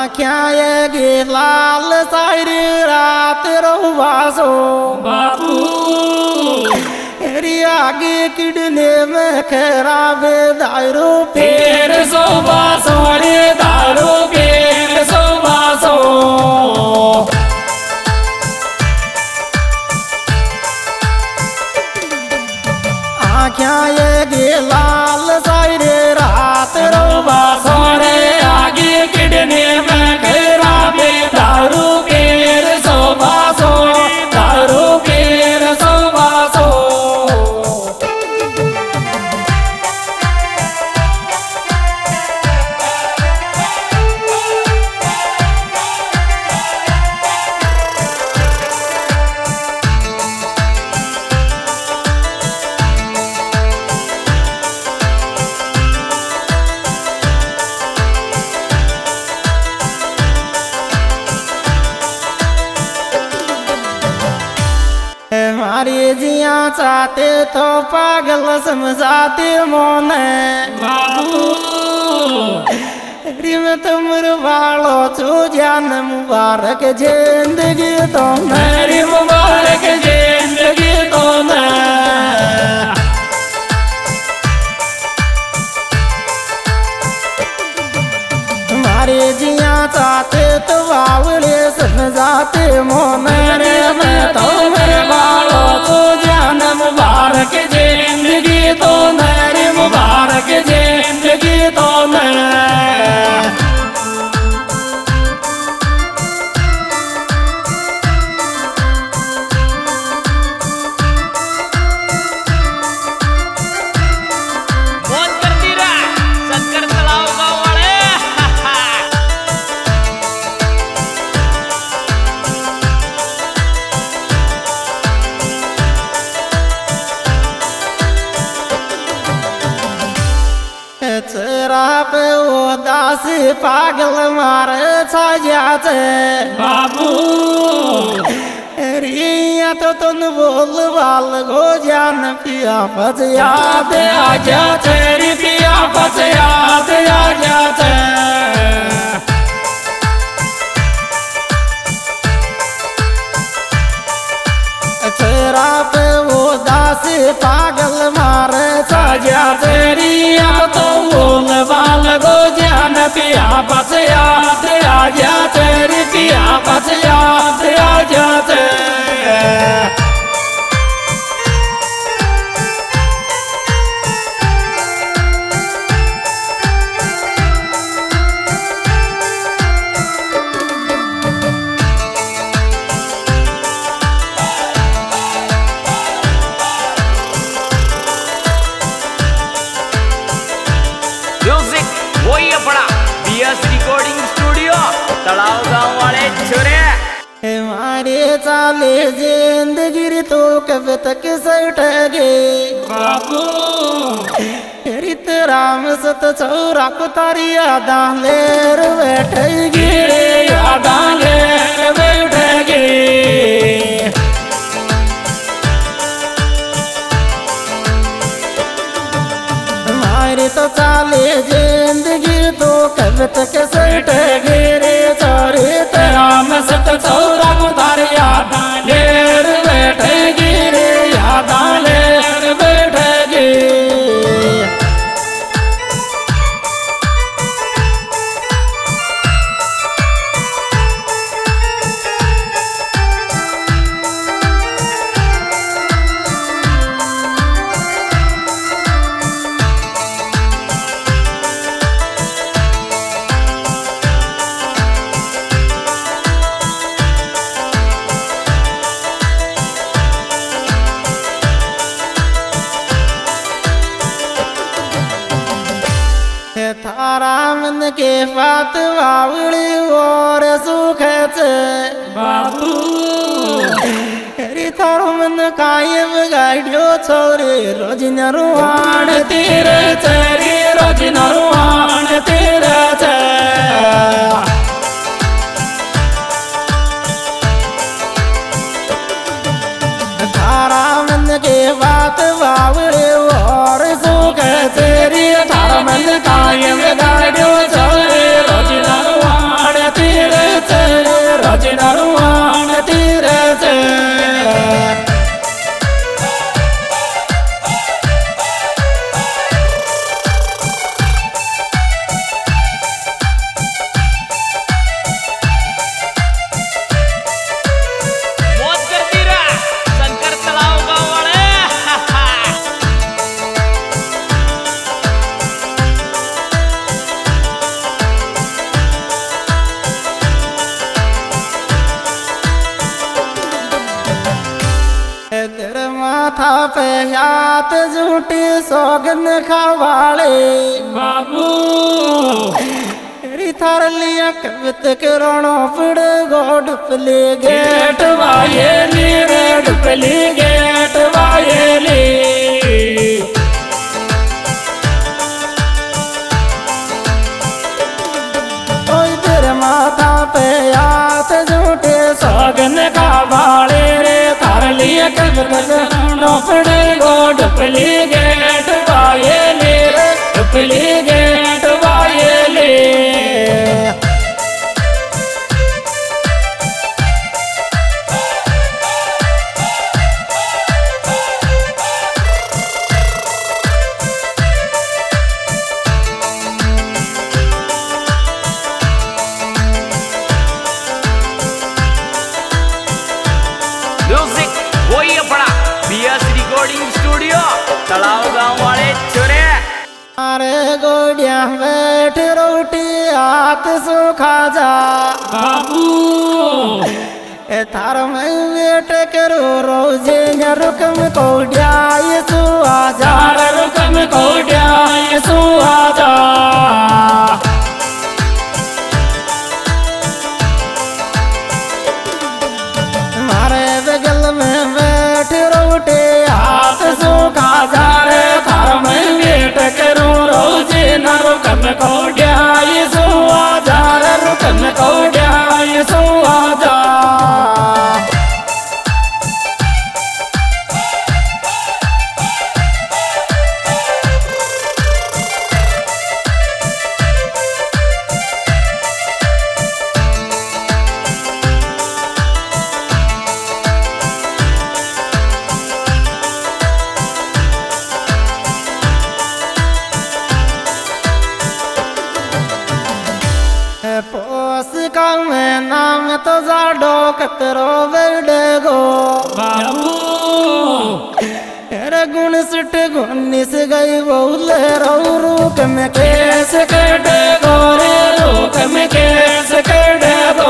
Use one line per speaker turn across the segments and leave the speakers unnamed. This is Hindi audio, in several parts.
आख्या गे लाल सारी रात रहुवासो
बाबू
तेरी आगे किडने में खराब दारू
फिर सो बासो रे दारू फिर सो बासो
आख्या गे लाल सारी रात
रहुवासो रे आगे किडने में खराब दारू फिर सो बासो दारू फिर सो बासो
हमारे जिया चाहते तो पागल समझाते मोन
बाबू
रिम तुमर वालो चो जान मुबारक जिंदगी तो
मेरी मुबारक जिंदगी तो न
हमारे जिया चाहते तो बावले समझाते मोन रे मैं तो
मेरे बालो तो जान मुबारक जिंदगी तो मेरी मुबारक जिंदगी तो न
चेहरा पे उदास पागल मारे छा जाते
बाबू
रिया तो तुम बोल बाल गो जान पिया बच याद आ जाते
तेरी पिया बच याद आ जाते
चेहरा पे उदास पागल मारे छा जाते
तेरी अब तो बोल बाल गो जान पिया बच याद आ जाते तेरी पिया बच याद आ जाते
म्यूजिक वही अपना बीएस रिकॉर्डिंग स्टूडियो तलाव गांव वाले छोरे
हमारे चाले जिंदगी रे तो कब तक सटगे
बाबू
रित राम सत चौरा को तारी यादा लेर बैठेगी
गिरे यादा ले बैठेगी
हमारे तो चाले जिंदगी तो कब तक सटगे रे चोरी
राम सत चौरा गुदार यादा लेर बैठेगी रे यादा लेर बैठेगी
थारा मन के बात बावड़ी और सुख
बाबू
रे थारो मन कायम गाड़ियो छोरे रोज नरुआण
तेरे तेरी रोज नरुआन तेरे ते
थारा मन के बात बावड़े और सुख तेरी थारा मन कायम गाड़ियो छोरे रोज नरुआण माथा पे हाथ झूठी सौगन खावाले
बाबू
री थार लिया कवित करोड़ों पड़ गोड पले
गेट वायेली रे डुपली गेट वायेली
माथा पे हाथ झूठे
सौगन का वाले रे थार लिए पड़े गो डुपली गेट वायेली रे डुपली गेट वायेली
रिकॉर्डिंग स्टूडियो तलाव गांव वाले छोरे।
अरे गोडिया बैठ रोटी हाथ सुखा जा
बाबू
ए थार में वेट करो रोजे रुकम कोडिया यसु आजा
रुकम कोडिया यसु आजा
मारे बगल में बैठ रोटी
हाथ सुखा जा रे थार में वेट करो रोजे न रुकम कोडिया यसु आजा रुकम कोडिया यसु आजा
पोस का में नाम तो जाडो कतरो बेडे गो
बाबू
तेरे गुण सुट गुनिस गई बोले रो रूक में
केस कटे गो रे रूक में केस कटे गो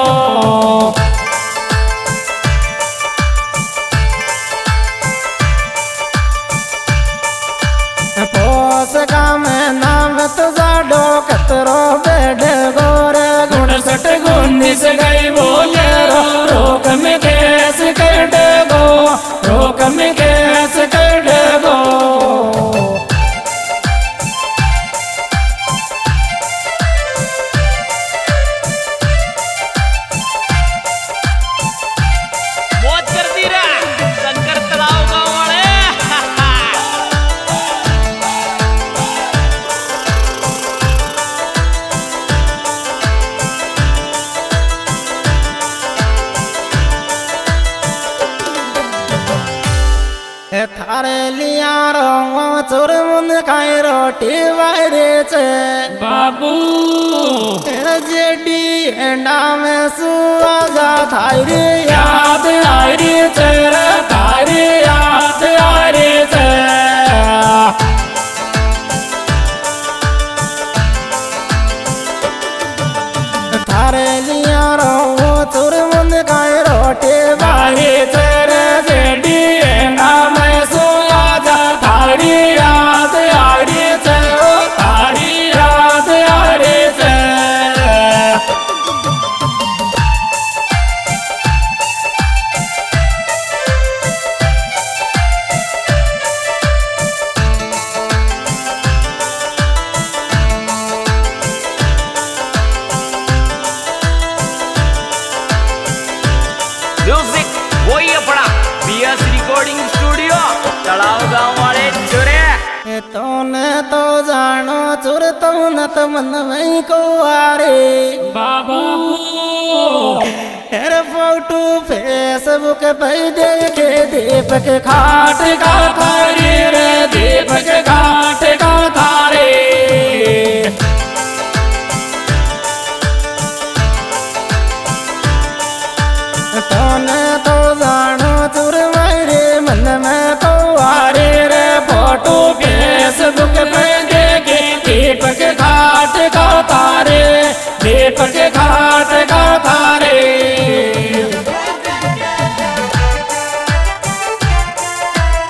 पोस का में नाम तो जाडो कतरो बेडे गो रे
गुण सट गुनिस गई बोले रो रोक में केस कटे गो रोक में केस कटे गो
मौज कर दी रे शंकर तलाव गांव वाले।
थारे लिया रो चोर मुन खाई रोटी वायरे छे
बाबू
तेरे जेडी एंडा में सुआ जा थारी
याद आई रे तेरा तारी याद आई रे तेरा
थारे लिया रो चोर मुन खाई रोटी
तारी तेरे जेडी नाम सुया जा तारी याद आई रे तेरा तारी याद आई रे तेरा
म्यूजिक वही अपना बीएस रिकॉर्डिंग स्टूडियो तलाव गांव वाले छोरे।
तोने तो जानो चोर तो न तो मन में को आरे
बाबू
तेरे फोटो फेसबुक पे देखे दीपक
खाट का थारी रे दीपक घाट का थारे
तोने तो जानो चोर मेरे मन में को
आरे रे फोटो फेसबुक पे देखे दीपक घाट का तारे दीपक घाट का तारे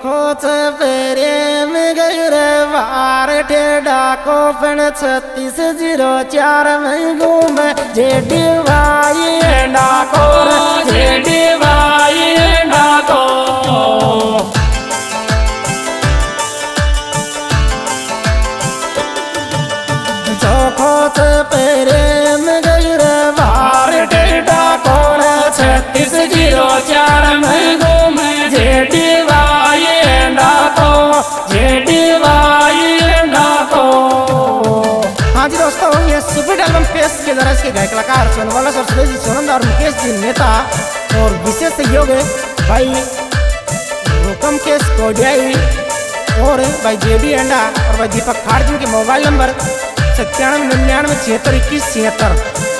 खोच प्रेम गैरे वार टेढ़ा को पण 3604 में घूमे जेडी भाई
डाको जेडी भाई डाको
जो खोच प्रेम गैरे वार
टेढ़ा को 3604 में घूमे जेडी भाई डाको जेडी भाई डाको।
हाँ जी दोस्तों, ये सुपर एल्बम पेश किया जा रहा है इसके गायक कलाकार सोनवाला और सुरेश जी सोनंद और मुकेश जी नेता और विशेष सहयोग है भाई रुकम केस कोडियाई और भाई जेडी एंडा और भाई दीपक खाड़ जी के मोबाइल नंबर 97 99 76 21 76।